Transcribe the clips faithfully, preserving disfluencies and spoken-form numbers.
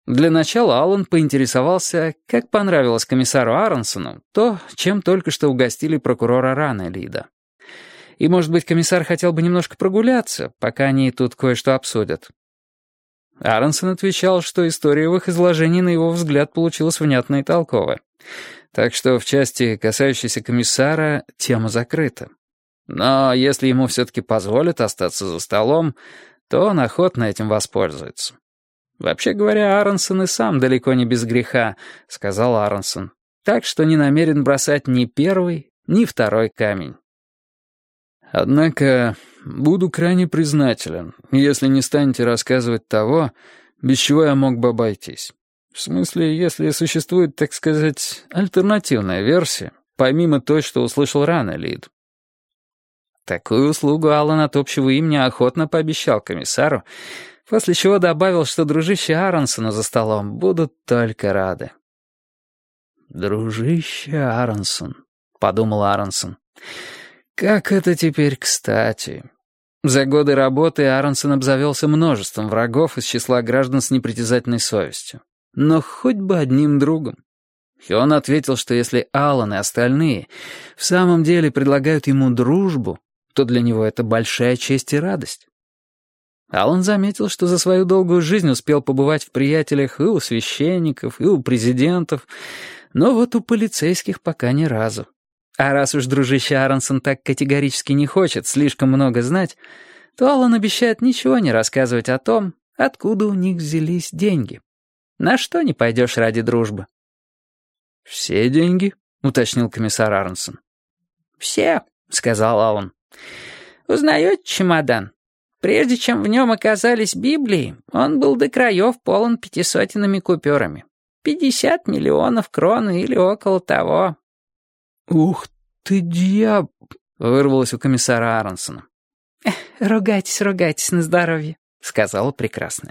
Для начала Аллан поинтересовался, как понравилось комиссару Аронсону то, чем только что угостили прокурора Раннелида. И, может быть, комиссар хотел бы немножко прогуляться, пока они тут кое-что обсудят. Аронсон отвечал, что история в их изложении, на его взгляд, получилась внятной и толковой. Так что в части, касающейся комиссара, тема закрыта. Но если ему все-таки позволят остаться за столом, то он охотно этим воспользуется. «Вообще говоря, Аронсон и сам далеко не без греха», — сказал Аронсон. «Так что не намерен бросать ни первый, ни второй камень». «Однако буду крайне признателен, если не станете рассказывать того, без чего я мог бы обойтись. В смысле, если существует, так сказать, альтернативная версия, помимо той, что услышал Раннелид». Такую услугу Аллан от общего имени охотно пообещал комиссару, после чего добавил, что дружище Аронсона за столом будут только рады. «Дружище Аронсон», — подумал Аронсон, — «как это теперь кстати». За годы работы Аронсон обзавелся множеством врагов из числа граждан с непритязательной совестью. Но хоть бы одним другом. И он ответил, что если Аллан и остальные в самом деле предлагают ему дружбу, то для него это большая честь и радость. Аллан заметил, что за свою долгую жизнь успел побывать в приятелях и у священников, и у президентов, но вот у полицейских пока ни разу. А раз уж дружище Аронсон так категорически не хочет слишком много знать, то Аллан обещает ничего не рассказывать о том, откуда у них взялись деньги. На что не пойдешь ради дружбы? «Все деньги?» — уточнил комиссар Аронсон. «Все», — сказал Аллан. «Узнаете чемодан? Прежде чем в нем оказались Библии, он был до краев полон пятисотенными купюрами. Пятьдесят миллионов крон или около того». «Ух ты, дьяб!» — вырвалось у комиссара Аронсона. «Ругайтесь, ругайтесь на здоровье», — сказала прекрасная.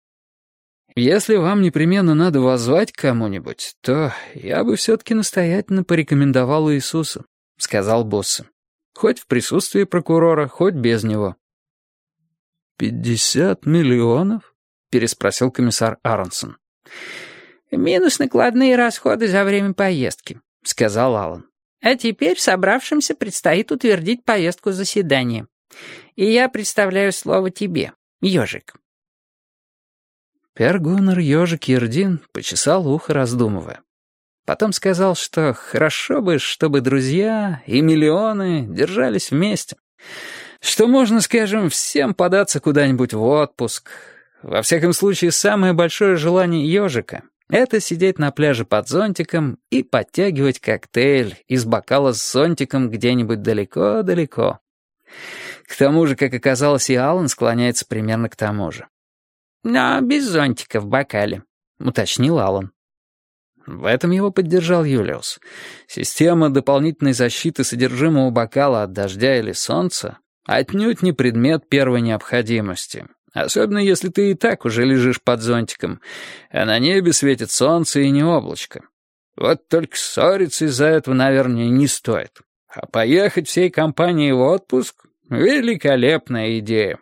«Если вам непременно надо воззвать к кому-нибудь, то я бы все-таки настоятельно порекомендовал Иисуса», — сказал Боссе. «Хоть в присутствии прокурора, хоть без него». «Пятьдесят миллионов?» — переспросил комиссар Аронсон. «Минус накладные расходы за время поездки», — сказал Аллан. «А теперь собравшимся предстоит утвердить повестку заседания. И я представляю слово тебе, ежик». Пер-Гуннар Ежик Ердин почесал ухо, раздумывая. Потом сказал, что хорошо бы, чтобы друзья и миллионы держались вместе. Что можно, скажем, всем податься куда-нибудь в отпуск. Во всяком случае, самое большое желание ежика — это сидеть на пляже под зонтиком и подтягивать коктейль из бокала с зонтиком где-нибудь далеко-далеко. К тому же, как оказалось, и Аллан склоняется примерно к тому же. «Но без зонтика в бокале», — уточнил Аллан. В этом его поддержал Юлиус. Система дополнительной защиты содержимого бокала от дождя или солнца отнюдь не предмет первой необходимости, особенно если ты и так уже лежишь под зонтиком, а на небе светит солнце и не облачко. Вот только ссориться из-за этого, наверное, не стоит. А поехать всей компанией в отпуск — великолепная идея.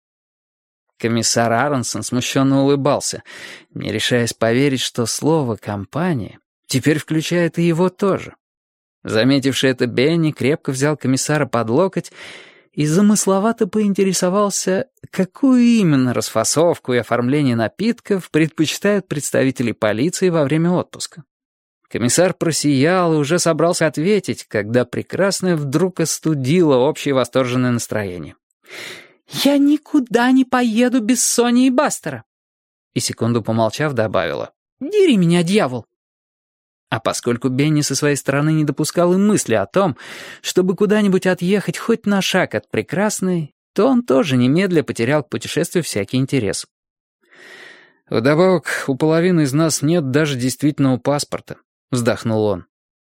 Комиссар Аронсон смущенно улыбался, не решаясь поверить, что слово «компания» теперь включает и его тоже. Заметивший это, Бенни крепко взял комиссара под локоть и замысловато поинтересовался, какую именно расфасовку и оформление напитков предпочитают представители полиции во время отпуска. Комиссар просиял и уже собрался ответить, когда прекрасная вдруг остудила общее восторженное настроение. «Я никуда не поеду без Сони и Бастера!» И секунду помолчав, добавила: «Дери меня, дьявол!» А поскольку Бенни со своей стороны не допускал и мысли о том, чтобы куда-нибудь отъехать хоть на шаг от прекрасной, то он тоже немедля потерял к путешествию всякий интерес. «Вдобавок, у половины из нас нет даже действительного паспорта», — вздохнул он.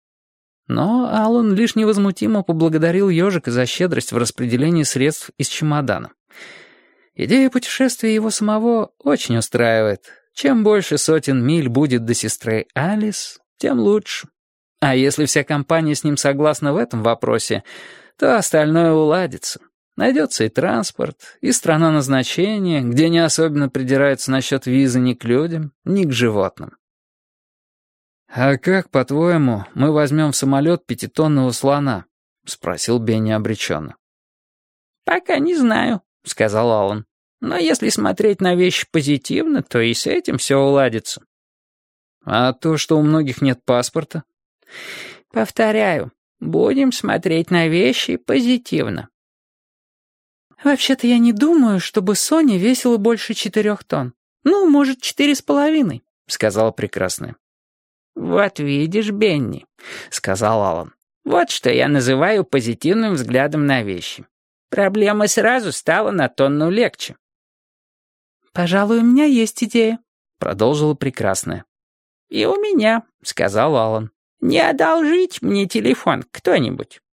Но Аллан лишь невозмутимо поблагодарил ежика за щедрость в распределении средств из чемодана. Идея путешествия его самого очень устраивает. Чем больше сотен миль будет до сестры Алис, тем лучше. А если вся компания с ним согласна в этом вопросе, то остальное уладится. Найдется и транспорт, и страна назначения, где не особенно придираются насчет визы ни к людям, ни к животным. «А как, по-твоему, мы возьмем в самолет пятитонного слона?» — спросил Бенни обреченно. «Пока не знаю», — сказал Аллан. «Но если смотреть на вещи позитивно, то и с этим все уладится». «А то, что у многих нет паспорта?» «Повторяю, будем смотреть на вещи позитивно». «Вообще-то я не думаю, чтобы Соня весила больше четырех тонн. Ну, может, четыре с половиной», — сказала прекрасная. «Вот видишь, Бенни», — сказал Аллан. «Вот что я называю позитивным взглядом на вещи. Проблема сразу стала на тонну легче». «Пожалуй, у меня есть идея», — продолжила прекрасная. «И у меня», — сказал Аллан. «Не одолжить мне телефон кто-нибудь».